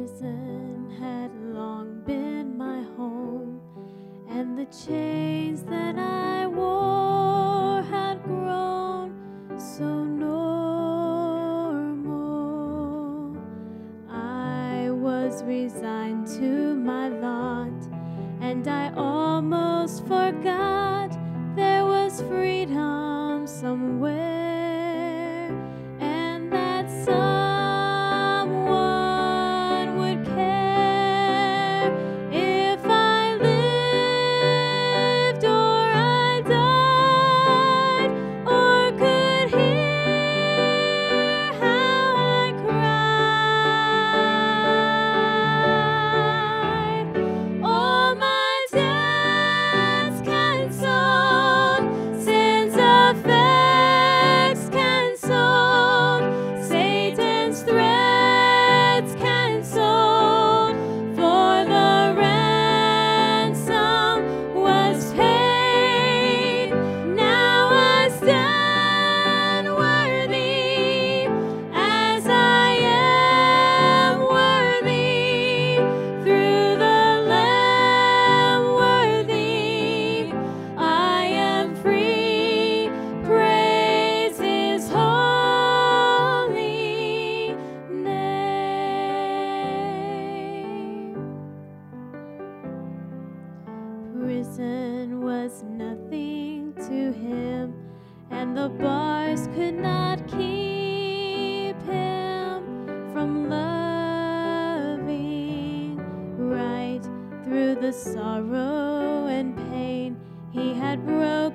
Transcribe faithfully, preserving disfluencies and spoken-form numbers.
Prison had long been my home, and the chains that I wore had grown so normal. I was resigned to my lot, and I almost forgot there was freedom somewhere. Prison was nothing to him, and the bars could not keep him from loving. Right through the sorrow and pain, he had broken